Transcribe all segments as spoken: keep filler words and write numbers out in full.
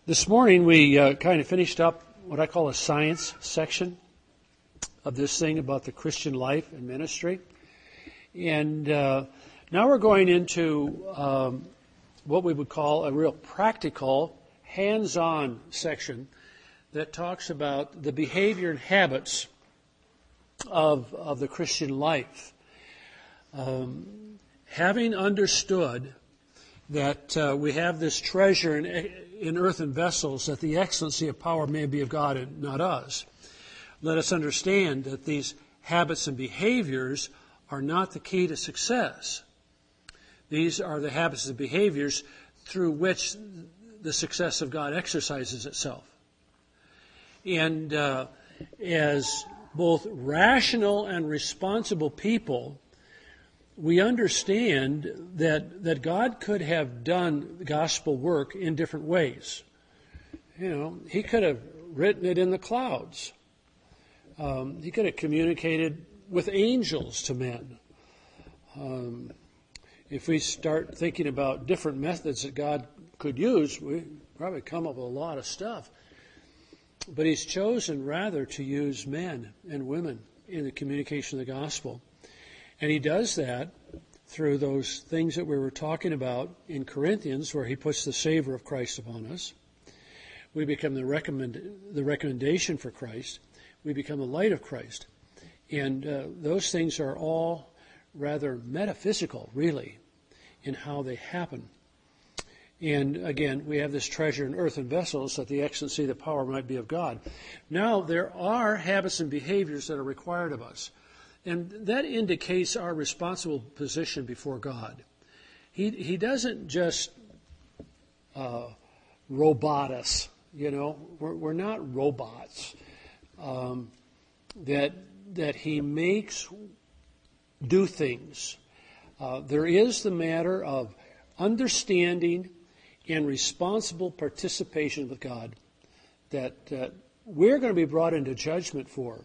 This morning we uh, kind of finished up what I call a science section of this thing about the Christian life and ministry. And uh, now we're going into um, what we would call a real practical, hands-on section that talks about the behavior and habits of, of the Christian life. Um, having understood that uh, we have this treasure in, in earthen vessels, that the excellency of power may be of God and not us, let us understand that these habits and behaviors are not the key to success. These are the habits and behaviors through which the success of God exercises itself. And uh, as both rational and responsible people, we understand that that God could have done the gospel work in different ways. You know, He could have written it in the clouds. Um, he could have communicated with angels to men. Um, if we start thinking about different methods that God could use, we probably come up with a lot of stuff. But He's chosen rather to use men and women in the communication of the gospel. And He does that through those things that we were talking about in Corinthians, where He puts the savor of Christ upon us. We become the recommend the recommendation for Christ. We become the light of Christ. And uh, those things are all rather metaphysical, really, in how they happen. And again, we have this treasure in earthen vessels, that the excellency of the power might be of God. Now, there are habits and behaviors that are required of us. And that indicates our responsible position before God. He He doesn't just uh, robot us, you know. We're, we're not robots. Um, that that He makes do things. Uh, there is the matter of understanding and responsible participation with God that uh, we're going to be brought into judgment for.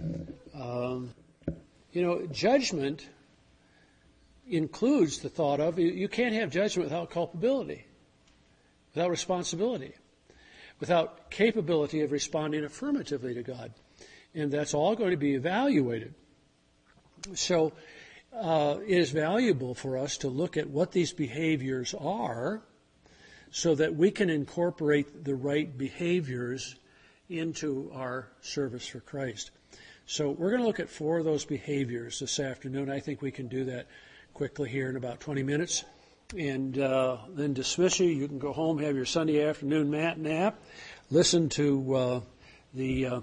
Um, You know, judgment includes the thought of, you can't have judgment without culpability, without responsibility, without capability of responding affirmatively to God. And that's all going to be evaluated. So uh, it is valuable for us to look at what these behaviors are so that we can incorporate the right behaviors into our service for Christ. So we're going to look at four of those behaviors this afternoon. I think we can do that quickly here in about twenty minutes. And uh, then dismiss you. You can go home, have your Sunday afternoon mat nap, listen to uh, the uh,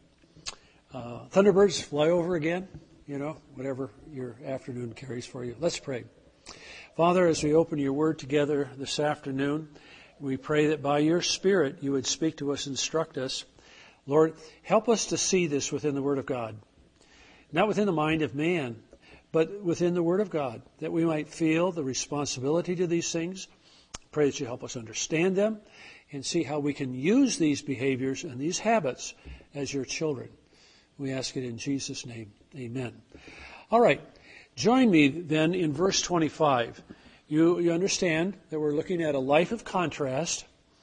uh, Thunderbirds fly over again, you know, whatever your afternoon carries for you. Let's pray. Father, as we open your word together this afternoon, we pray that by your Spirit you would speak to us, instruct us. Lord, help us to see this within the Word of God. Not within the mind of man, but within the Word of God, that we might feel the responsibility to these things. Pray that you help us understand them and see how we can use these behaviors and these habits as your children. We ask it in Jesus' name. Amen. All right. Join me then in verse twenty-five. You, you understand that we're looking at a life of contrast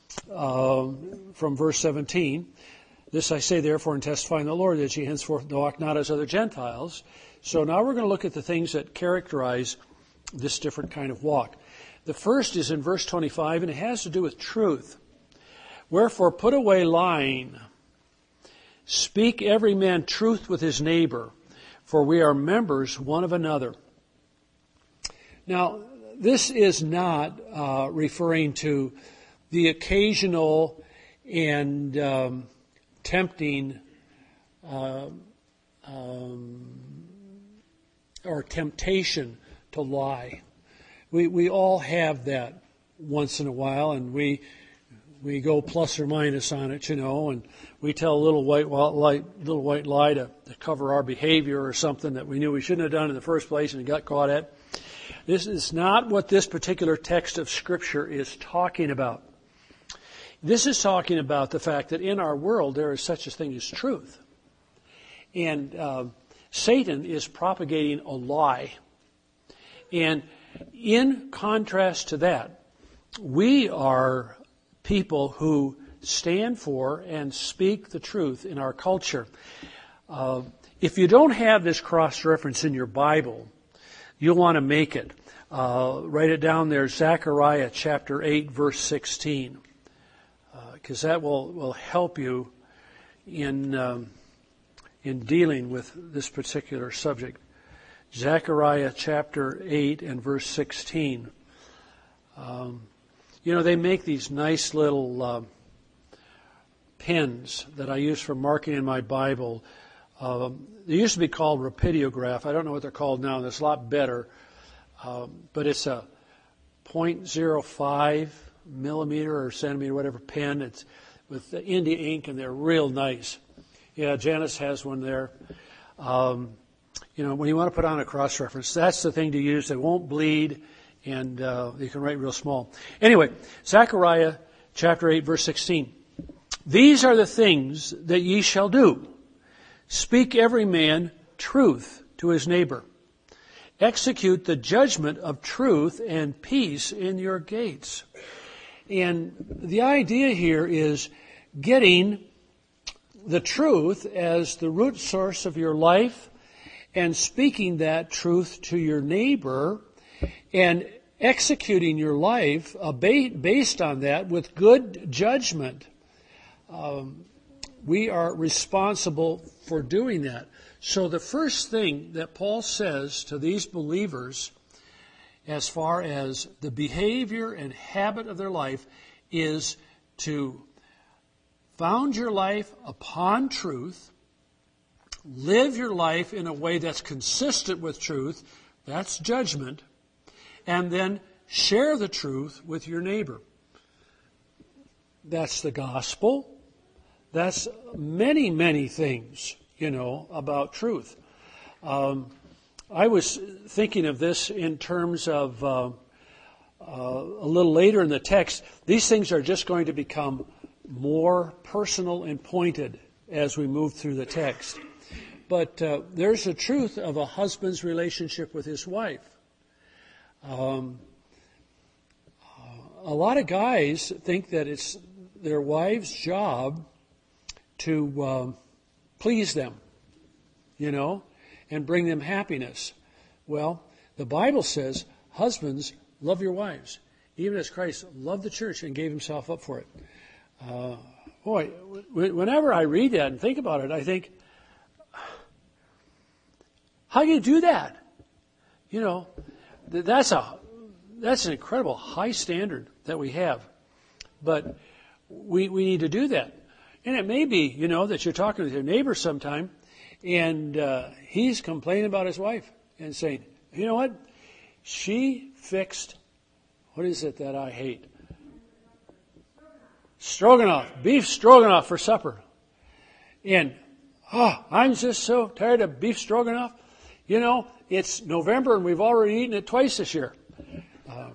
um, from verse seventeen. This I say, therefore, in testifying the Lord, that ye henceforth walk not as other Gentiles. So now we're going to look at the things that characterize this different kind of walk. The first is in verse twenty-five, and it has to do with truth. Wherefore, put away lying. Speak every man truth with his neighbor, for we are members one of another. Now, this is not uh, referring to the occasional and um, tempting uh, um, or temptation to lie. We we all have that once in a while, and we we go plus or minus on it, you know, and we tell a little white lie, little white lie to, to cover our behavior or something that we knew we shouldn't have done in the first place and got caught at. This is not what this particular text of Scripture is talking about. This is talking about the fact that in our world there is such a thing as truth. And uh, Satan is propagating a lie. And in contrast to that, we are people who stand for and speak the truth in our culture. Uh, if you don't have this cross-reference in your Bible, you'll want to make it. Uh, write it down there, Zechariah chapter eight, verse sixteen, because uh, that will, will help you in um, in dealing with this particular subject. Zechariah chapter eight and verse sixteen. Um, you know, they make these nice little uh, pens that I use for marking in my Bible. Um, they used to be called Rapidiograph. I don't know what they're called now. That's a lot better. Um, but it's a point zero five millimeter or centimeter, whatever pen. It's with the India ink, and they're real nice. Yeah, Janice has one there. Um, you know, when you want to put on a cross-reference, that's the thing to use. They won't bleed, and uh, you can write real small. Anyway, Zechariah chapter eight, verse sixteen. These are the things that ye shall do. Speak every man truth to his neighbor. Execute the judgment of truth and peace in your gates. And the idea here is getting the truth as the root source of your life and speaking that truth to your neighbor and executing your life based on that with good judgment. Um, we are responsible for doing that. So the first thing that Paul says to these believers as far as the behavior and habit of their life is to found your life upon truth, live your life in a way that's consistent with truth, that's judgment, and then share the truth with your neighbor. That's the gospel. That's many, many things, you know, about truth. Um, I was thinking of this in terms of uh, uh, a little later in the text. These things are just going to become more personal and pointed as we move through the text. But uh, there's the truth of a husband's relationship with his wife. Um, a lot of guys think that it's their wife's job to um, please them, you know, and bring them happiness. Well, the Bible says, husbands, love your wives, even as Christ loved the church and gave himself up for it. Uh, boy, whenever I read that and think about it, I think, how do you do that? You know, that's a that's an incredible high standard that we have. But we we need to do that. And it may be, you know, that you're talking with your neighbor sometime, and uh, he's complaining about his wife and saying, you know what? She fixed, what is it that I hate? Stroganoff, beef stroganoff for supper. And, oh, I'm just so tired of beef stroganoff. You know, it's November and we've already eaten it twice this year. Uh,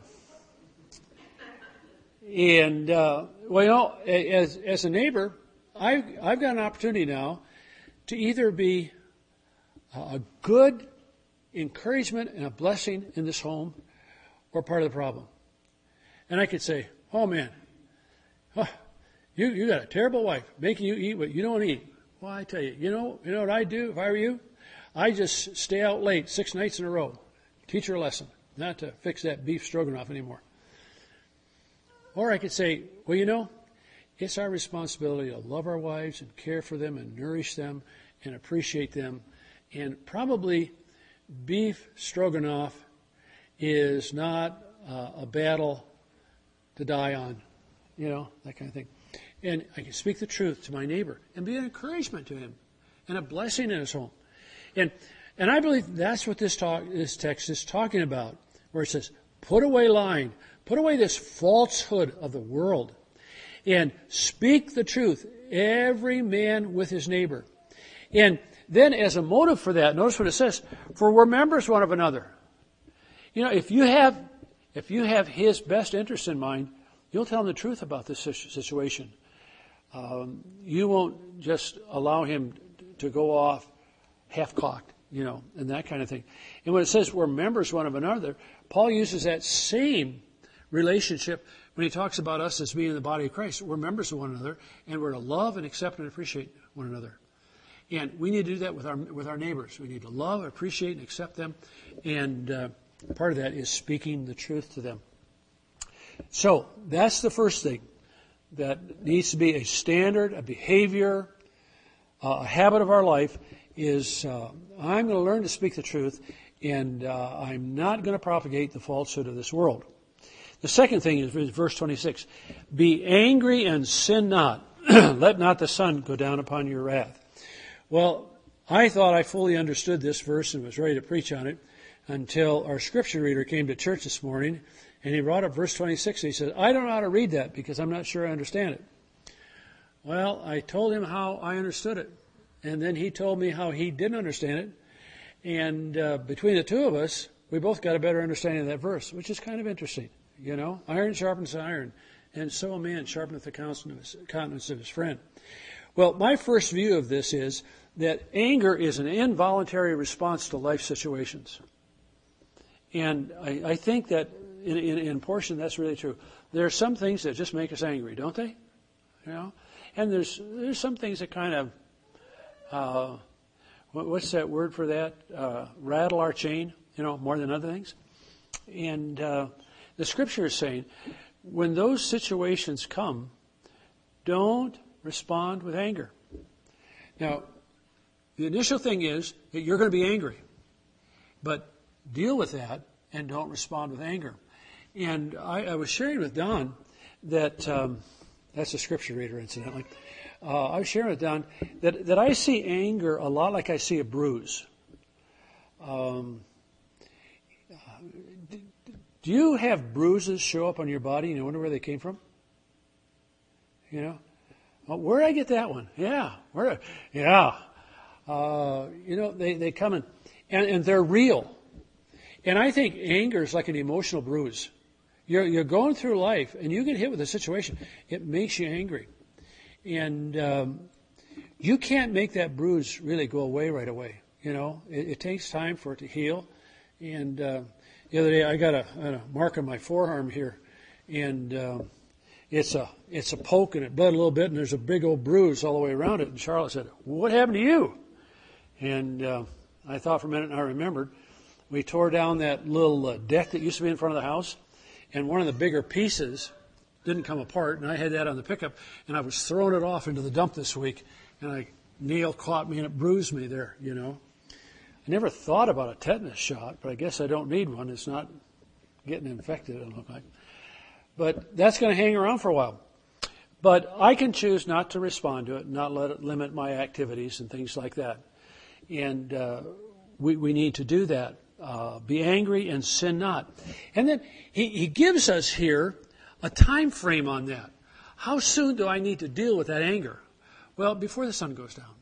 and, uh, well, you know, as, as a neighbor, I, I've got an opportunity now to either be a good encouragement and a blessing in this home or part of the problem. And I could say, oh man, oh, you, you got a terrible wife making you eat what you don't eat. Well, I tell you, you know, you know what I'd do if I were you? I just stay out late six nights in a row, teach her a lesson, not to fix that beef stroganoff anymore. Or I could say, well, you know, it's our responsibility to love our wives and care for them and nourish them and appreciate them. And probably beef stroganoff is not uh, a battle to die on, you know, that kind of thing. And I can speak the truth to my neighbor and be an encouragement to him and a blessing in his home. And and I believe that's what this talk, this text is talking about, where it says, put away lying, put away this falsehood of the world, and speak the truth, every man with his neighbor. And then as a motive for that, notice what it says, for we're members one of another. You know, if you have if you have his best interest in mind, you'll tell him the truth about this situation. Um, you won't just allow him to go off half-cocked, you know, and that kind of thing. And when it says we're members one of another, Paul uses that same relationship when he talks about us as being the body of Christ. We're members of one another, and we're to love and accept and appreciate one another. And we need to do that with our with our neighbors. We need to love, appreciate, and accept them. And uh, part of that is speaking the truth to them. So that's the first thing that needs to be a standard, a behavior, uh, a habit of our life is uh, I'm going to learn to speak the truth, and uh, I'm not going to propagate the falsehood of this world. The second thing is verse twenty-six. Be angry and sin not. Let not the sun go down upon your wrath. Well, I thought I fully understood this verse and was ready to preach on it until our scripture reader came to church this morning, and he brought up verse twenty-six. And he said, I don't know how to read that because I'm not sure I understand it. Well, I told him how I understood it, and then he told me how he didn't understand it. And uh, between the two of us, we both got a better understanding of that verse, which is kind of interesting. You know, iron sharpens iron, and so a man sharpeneth the countenance of his friend. Well, my first view of this is that anger is an involuntary response to life situations. And I, I think that in, in, in portion that's really true. There are some things that just make us angry, don't they? You know, and there's there's some things that kind of uh, what, what's that word for that? Uh, rattle our chain, you know, more than other things. And uh, the scripture is saying, when those situations come, don't respond with anger. Now, the initial thing is that you're going to be angry, but deal with that and don't respond with anger. And I, I was sharing with Don that, um, that's a scripture reader, incidentally. Uh, I was sharing with Don that, that I see anger a lot like I see a bruise. Um, do you have bruises show up on your body and you wonder where they came from? You know? Well, where did I get that one? Yeah. Where? Yeah. Uh, you know, they, they come in, and, and they're real. And I think anger is like an emotional bruise. You're, you're going through life, and you get hit with a situation. It makes you angry. And um, you can't make that bruise really go away right away. You know, it, it takes time for it to heal. And uh, the other day, I got a, a mark on my forearm here, and uh, it's a it's a poke, and it bled a little bit, and there's a big old bruise all the way around it. And Charlotte said, "What happened to you?" And uh, I thought for a minute, and I remembered. We tore down that little uh, deck that used to be in front of the house, and one of the bigger pieces didn't come apart, and I had that on the pickup, and I was throwing it off into the dump this week, and a nail caught me, and it bruised me there, you know. I never thought about a tetanus shot, but I guess I don't need one. It's not getting infected, it doesn't look like. But that's going to hang around for a while. But I can choose not to respond to it, not let it limit my activities and things like that. And uh, we, we need to do that. Uh, be angry and sin not. And then he, he gives us here a time frame on that. How soon do I need to deal with that anger? Well, before the sun goes down.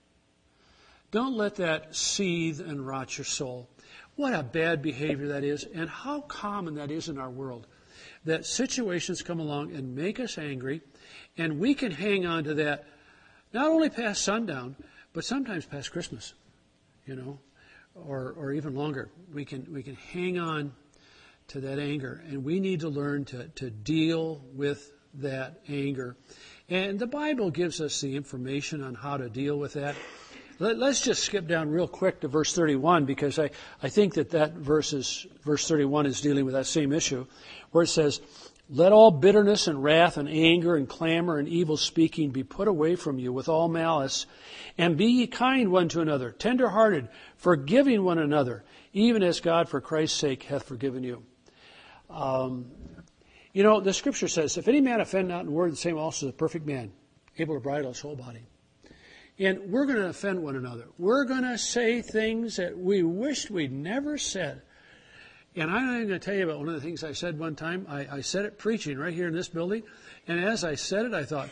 Don't let that seethe and rot your soul. What a bad behavior that is, and how common that is in our world. That situations come along and make us angry, and we can hang on to that not only past sundown, but sometimes past Christmas, you know. Or, or even longer, we can we can hang on to that anger, and we need to learn to, to deal with that anger. And the Bible gives us the information on how to deal with that. Let, let's just skip down real quick to verse thirty-one, because I, I think that that verse is, verse thirty-one is dealing with that same issue, where it says, "Let all bitterness and wrath and anger and clamor and evil speaking be put away from you with all malice, and be ye kind one to another, tender-hearted, forgiving one another, even as God for Christ's sake hath forgiven you." Um, you know, the scripture says, "If any man offend not in word, the same also is a perfect man, able to bridle his whole body." And we're going to offend one another. We're going to say things that we wished we'd never said. And I'm going to tell you about one of the things I said one time. I, I said it preaching right here in this building. And as I said it, I thought,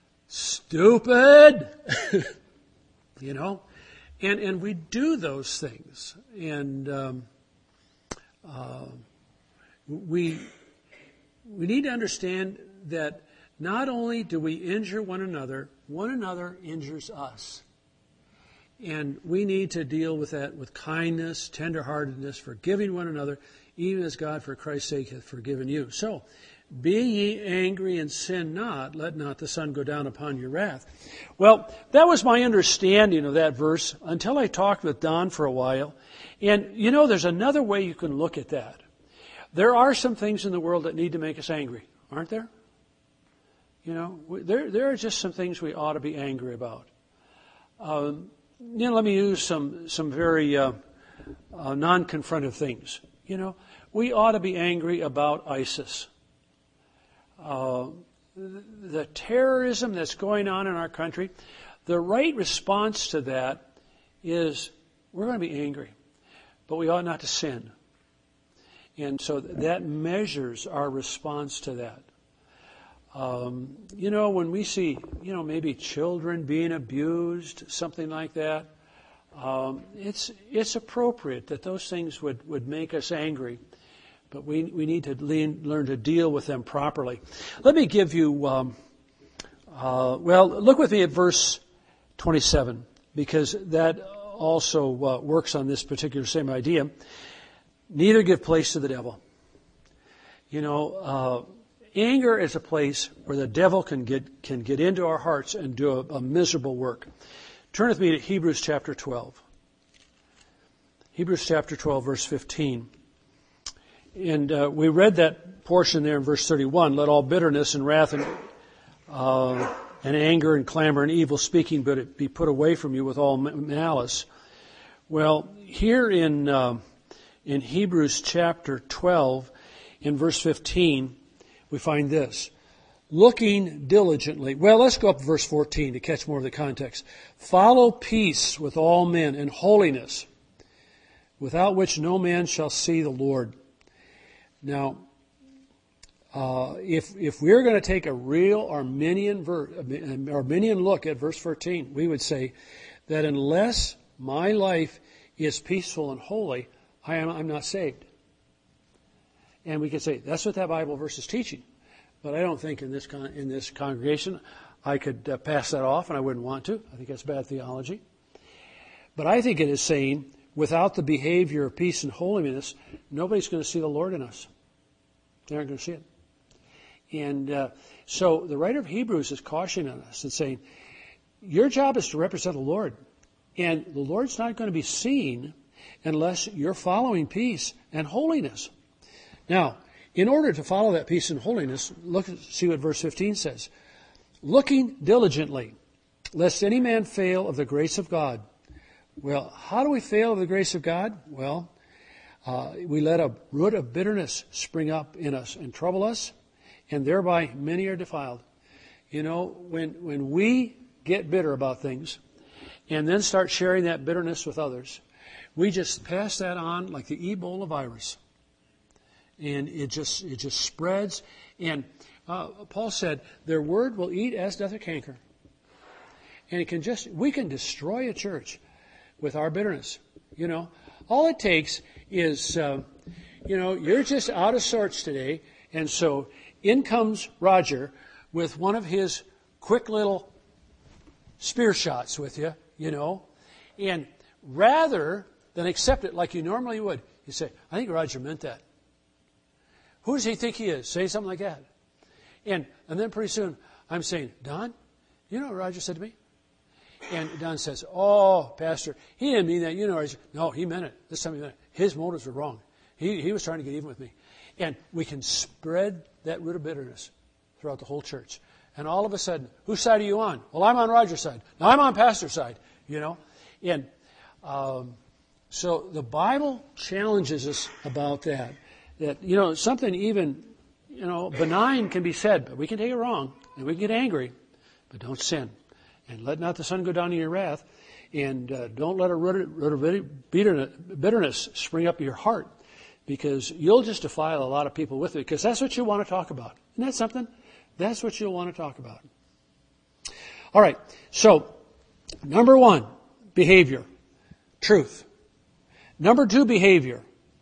stupid! You know? And and we do those things. And um, uh, we we need to understand that not only do we injure one another, one another injures us. And we need to deal with that with kindness, tenderheartedness, forgiving one another, even as God for Christ's sake hath forgiven you. So, be ye angry and sin not, let not the sun go down upon your wrath. Well, that was my understanding of that verse until I talked with Don for a while. And, you know, there's another way you can look at that. There are some things in the world that need to make us angry, aren't there? You know, there there are just some things we ought to be angry about. Um, you know, let me use some, some very uh, uh, non-confrontive things. You know, we ought to be angry about ISIS. Uh, the terrorism that's going on in our country, the right response to that is we're going to be angry, but we ought not to sin. And so that measures our response to that. Um, you know, when we see, you know, maybe children being abused, something like that, um, it's it's appropriate that those things would, would make us angry. But we we need to lean, learn to deal with them properly. Let me give you, um, uh, well, look with me at verse twenty-seven, because that also uh, works on this particular same idea. Neither give place to the devil. You know, uh, anger is a place where the devil can get can get into our hearts and do a, a miserable work. Turn with me to Hebrews chapter twelve. Hebrews chapter twelve, verse fifteen. And uh, we read that portion there in verse thirty-one. Let all bitterness and wrath and, uh, and anger and clamor and evil speaking but it be put away from you with all malice. Well, here in uh, in Hebrews chapter twelve, in verse fifteen, we find this. Looking diligently. Well, let's go up to verse fourteen to catch more of the context. Follow peace with all men and holiness, without which no man shall see the Lord. Now, uh, if if we're going to take a real Arminian, ver- Arminian look at verse fourteen, we would say that unless my life is peaceful and holy, I am I'm not saved. And we could say that's what that Bible verse is teaching, but I don't think in this con- in this congregation I could uh, pass that off, and I wouldn't want to. I think that's bad theology. But I think it is saying, without the behavior of peace and holiness, nobody's going to see the Lord in us. They aren't going to see it. And uh, so the writer of Hebrews is cautioning us and saying, your job is to represent the Lord. And the Lord's not going to be seen unless you're following peace and holiness. Now, in order to follow that peace and holiness, look, see what verse fifteen says. Looking diligently, lest any man fail of the grace of God. Well, how do we fail of the grace of God? Well, uh, we let a root of bitterness spring up in us and trouble us, and thereby many are defiled. You know, when when we get bitter about things and then start sharing that bitterness with others, we just pass that on like the Ebola virus. And it just it just spreads. And uh, Paul said, their word will eat as doth a canker. And it can just, we can destroy a church with our bitterness. You know, all it takes is, uh, you know, you're just out of sorts today, and so in comes Roger with one of his quick little spear shots with you, you know, and rather than accept it like you normally would, you say, I think Roger meant that. Who does he think he is? Say something like that. And and then pretty soon I'm saying, Don, you know what Roger said to me? And Don says, oh, Pastor, he didn't mean that. You know, no, he meant it. This time he meant it. His motives were wrong. He, he was trying to get even with me. And we can spread that root of bitterness throughout the whole church. And all of a sudden, whose side are you on? Well, I'm on Roger's side. No, I'm on Pastor's side, you know. And um, so the Bible challenges us about that. That, you know, something even, you know, benign can be said, but we can take it wrong. And we can get angry, but don't sin. And let not the sun go down in your wrath. And uh, don't let a root of bitterness spring up your heart, because you'll just defile a lot of people with it, because that's what you want to talk about. Isn't that something? That's what you'll want to talk about. All right. So, number one, behavior. Truth. Number two, behavior.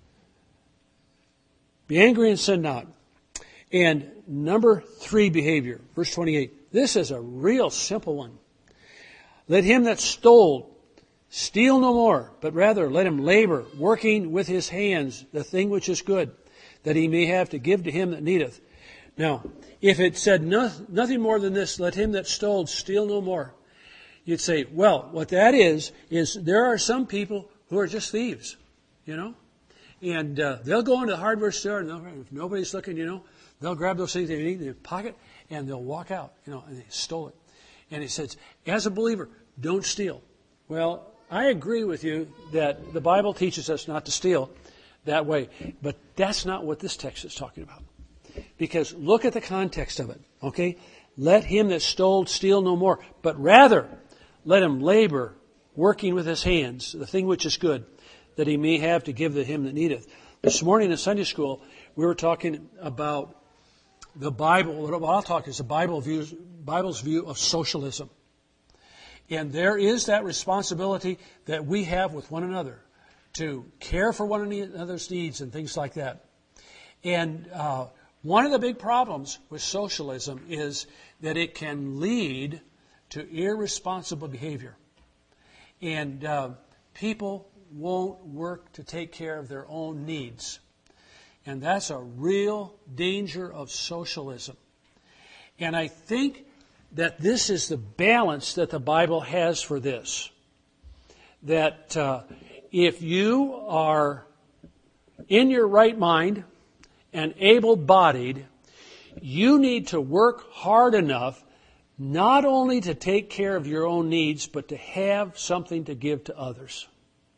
Be angry and sin not. And number three, behavior. Verse twenty-eight. This is a real simple one. Let him that stole Steal no more, but rather let him labor, working with his hands the thing which is good, that he may have to give to him that needeth. Now, if it said no, nothing more than this, let him that stole steal no more, you'd say, well, what that is, is there are some people who are just thieves, you know, and uh, they'll go into the hardware store, and if nobody's looking, you know, they'll grab those things they need in their pocket, and they'll walk out, you know, and they stole it. And he says, as a believer, don't steal. Well, I agree with you that the Bible teaches us not to steal that way, but that's not what this text is talking about. Because look at the context of it, okay? Let him that stole steal no more, but rather let him labor, working with his hands, the thing which is good, that he may have to give to him that needeth. This morning in Sunday school, we were talking about the Bible. What I'll talk is the Bible view, Bible's view of socialism. And there is that responsibility that we have with one another to care for one another's needs and things like that. And uh, one of the big problems with socialism is that it can lead to irresponsible behavior. And uh, people won't work to take care of their own needs. And that's a real danger of socialism. And I think that this is the balance that the Bible has for this. That uh, if you are in your right mind and able-bodied, you need to work hard enough not only to take care of your own needs, but to have something to give to others.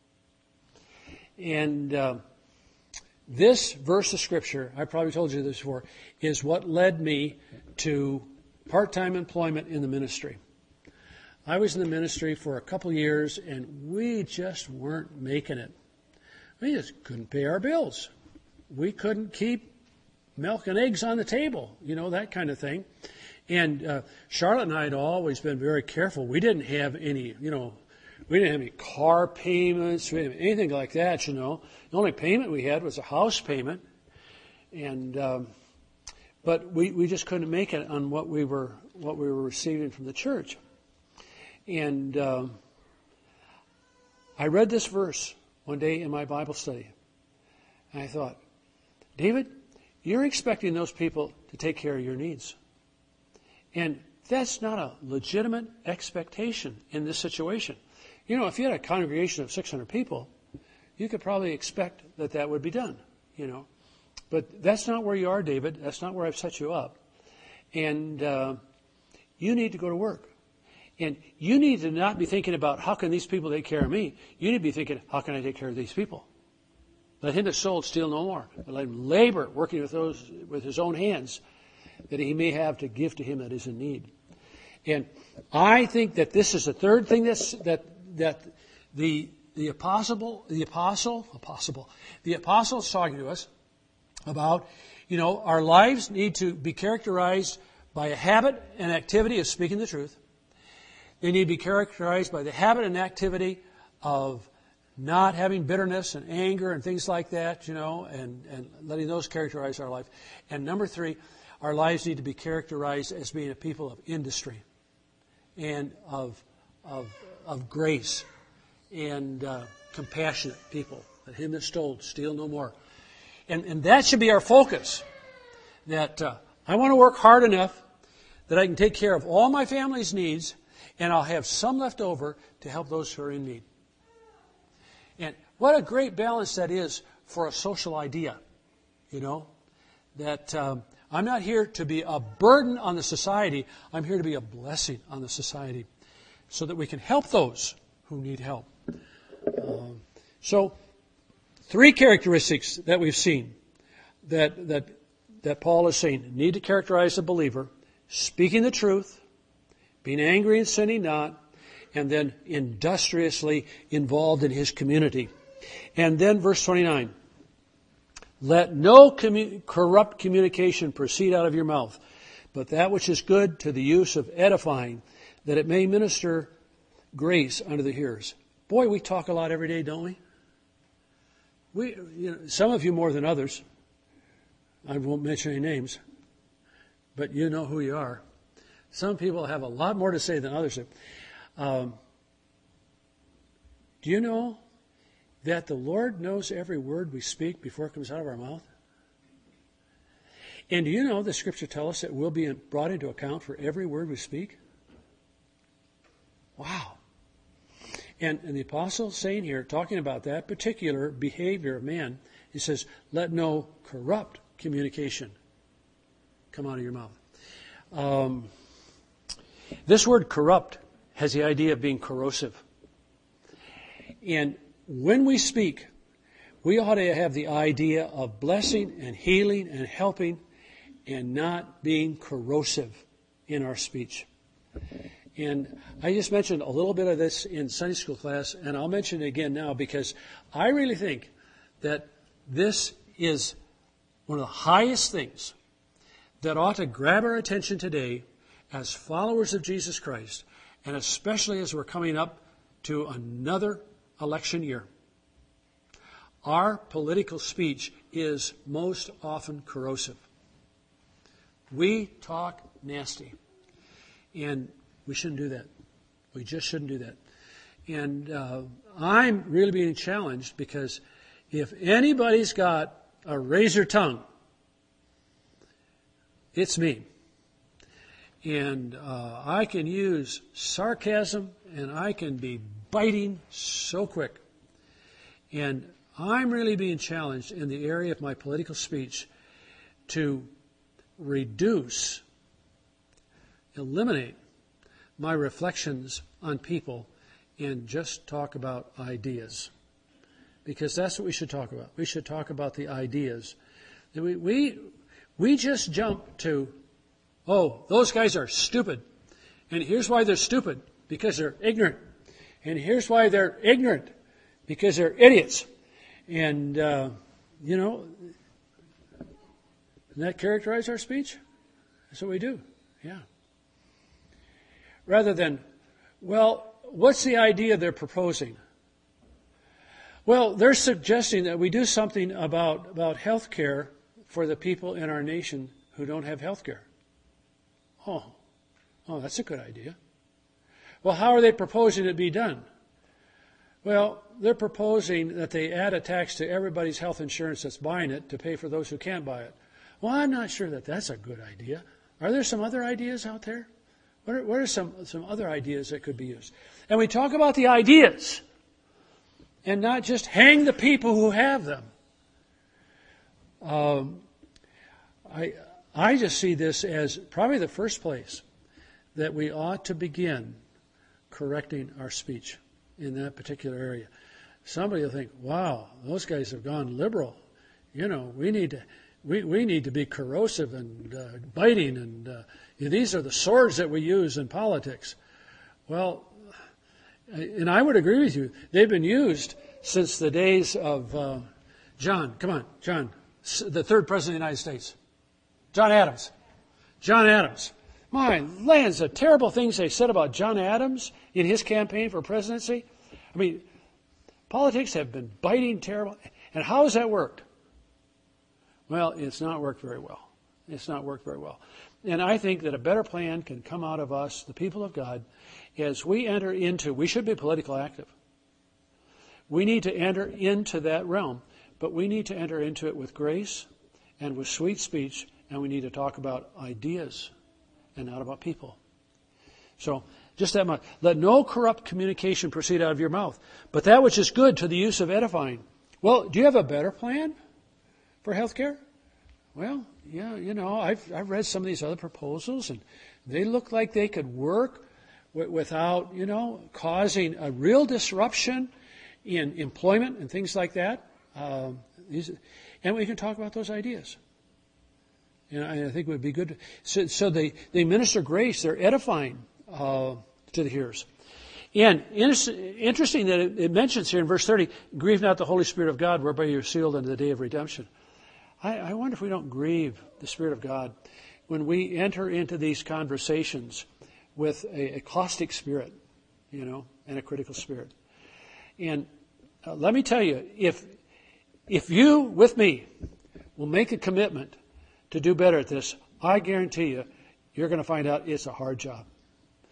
And uh, this verse of Scripture, I probably told you this before, is what led me to part-time employment in the ministry. I was in the ministry for a couple years, and we just weren't making it. We just couldn't pay our bills. We couldn't keep milk and eggs on the table, you know, that kind of thing. And uh, Charlotte and I had always been very careful. We didn't have any, you know, we didn't have any car payments, we didn't have anything like that, you know. The only payment we had was a house payment. And um, but we, we just couldn't make it on what we were what we were receiving from the church. And um, I read this verse one day in my Bible study. And I thought, David, you're expecting those people to take care of your needs. And that's not a legitimate expectation in this situation. You know, if you had a congregation of six hundred people, you could probably expect that that would be done, you know. But that's not where you are, David. That's not where I've set you up. And uh, you need to go to work. And you need to not be thinking about how can these people take care of me. You need to be thinking, how can I take care of these people? Let him that stole steal no more. But let him labor, working with those with his own hands, that he may have to give to him that is in need. And I think that this is the third thing that's, that that the the apostle the apostle apostle the apostle is talking to us about. You know, our lives need to be characterized by a habit and activity of speaking the truth. They need to be characterized by the habit and activity of not having bitterness and anger and things like that, you know, and, and letting those characterize our life. And number three, our lives need to be characterized as being a people of industry and of of, of grace and uh, compassionate people. Let him that stole steal no more. And, and that should be our focus. That uh, I want to work hard enough that I can take care of all my family's needs, and I'll have some left over to help those who are in need. And what a great balance that is for a social idea, you know, that um, I'm not here to be a burden on the society. I'm here to be a blessing on the society so that we can help those who need help. Um, so, three characteristics that we've seen that, that, that Paul is saying need to characterize a believer: speaking the truth, being angry and sinning not, and then industriously involved in his community. And then verse twenty-nine, let no commu- corrupt communication proceed out of your mouth, but that which is good to the use of edifying, that it may minister grace unto the hearers. Boy, we talk a lot every day, don't we? We, you know, some of you more than others. I won't mention any names, but you know who you are. Some people have a lot more to say than others do. Um, Do you know that the Lord knows every word we speak before it comes out of our mouth? And do you know the Scripture tells us that we'll be brought into account for every word we speak? Wow. And, and the apostle saying here, talking about that particular behavior of man, he says, let no corrupt communication come out of your mouth. Um, this word corrupt has the idea of being corrosive. And when we speak, we ought to have the idea of blessing and healing and helping and not being corrosive in our speech. And I just mentioned a little bit of this in Sunday school class, and I'll mention it again now because I really think that this is one of the highest things that ought to grab our attention today as followers of Jesus Christ, and especially as we're coming up to another election year. Our political speech is most often corrosive. We talk nasty, and we shouldn't do that. We just shouldn't do that. And uh, I'm really being challenged because if anybody's got a razor tongue, it's me. And uh, I can use sarcasm, and I can be biting so quick. And I'm really being challenged in the area of my political speech to reduce, eliminate my reflections on people and just talk about ideas. Because that's what we should talk about. We should talk about the ideas. We, we, we just jump to, oh, those guys are stupid. And here's why they're stupid, because they're ignorant. And here's why they're ignorant, because they're idiots. And, uh, you know, doesn't that characterize our speech? That's what we do, yeah. Rather than, well, what's the idea they're proposing? Well, they're suggesting that we do something about, about health care for the people in our nation who don't have health care. Oh, oh, that's a good idea. Well, how are they proposing it be done? Well, they're proposing that they add a tax to everybody's health insurance that's buying it to pay for those who can't buy it. Well, I'm not sure that that's a good idea. Are there some other ideas out there? What are, what are some, some other ideas that could be used? And we talk about the ideas and not just hang the people who have them. Um, I, I just see this as probably the first place that we ought to begin correcting our speech in that particular area. Somebody will think, wow, those guys have gone liberal. You know, we need to, we, we need to be corrosive and uh, biting, and uh, these are the swords that we use in politics. Well, and I would agree with you. They've been used since the days of uh, John. Come on, John, the third president of the United States. John Adams. John Adams. My lands, the terrible things they said about John Adams in his campaign for presidency. I mean, politics have been biting terrible. And how has that worked? Well, it's not worked very well. It's not worked very well. And I think that a better plan can come out of us, the people of God, as we enter into, we should be politically active. We need to enter into that realm, but we need to enter into it with grace and with sweet speech, and we need to talk about ideas and not about people. So, just that much. Let no corrupt communication proceed out of your mouth, but that which is good to the use of edifying. Well, do you have a better plan for health care? Well, yeah, you know, I've, I've read some of these other proposals, and they look like they could work w- without, you know, causing a real disruption in employment and things like that. Um, these, and we can talk about those ideas. And I, I think it would be good. To, so, so they, they minister grace. They're edifying uh, to the hearers. And interesting that it, it mentions here in verse thirty, grieve not the Holy Spirit of God, whereby you're sealed unto the day of redemption. I, I wonder if we don't grieve the Spirit of God when we enter into these conversations with a, a caustic spirit, you know, and a critical spirit. And uh, let me tell you, if if you, with me, will make a commitment to do better at this, I guarantee you, you're going to find out it's a hard job.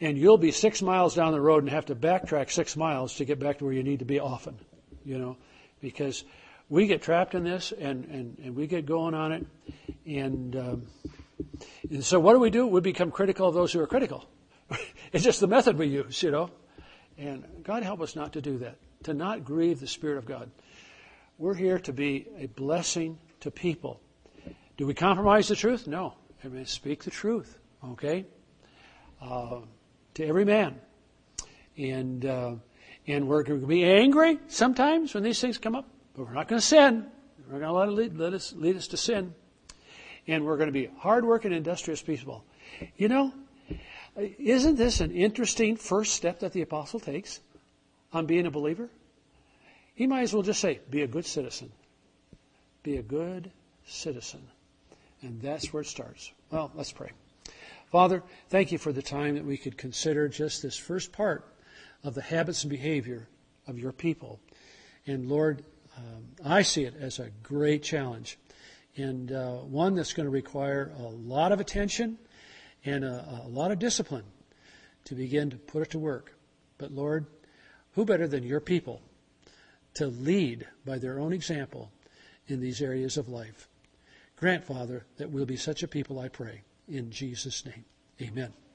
and you'll be six miles down the road and have to backtrack six miles to get back to where you need to be often, you know, because we get trapped in this and, and, and we get going on it. And, um, and so what do we do? We become critical of those who are critical. It's just the method we use, you know. And God help us not to do that, to not grieve the Spirit of God. We're here to be a blessing to people. Do we compromise the truth? No. I mean, speak the truth, okay, uh, to every man. And uh, and we're going to be angry sometimes when these things come up, but we're not going to sin. We're not going to let it lead, let us, lead us to sin. And we're going to be hardworking, industrious people. You know, isn't this an interesting first step that the apostle takes on being a believer? He might as well just say, be a good citizen. Be a good citizen. And that's where it starts. Well, let's pray. Father, thank you for the time that we could consider just this first part of the habits and behavior of your people. And Lord, um, I see it as a great challenge, and uh, one that's going to require a lot of attention and a, a lot of discipline to begin to put it to work. But Lord, who better than your people to lead by their own example in these areas of life? Grant, Father, that we'll be such a people, I pray. In Jesus' name, amen.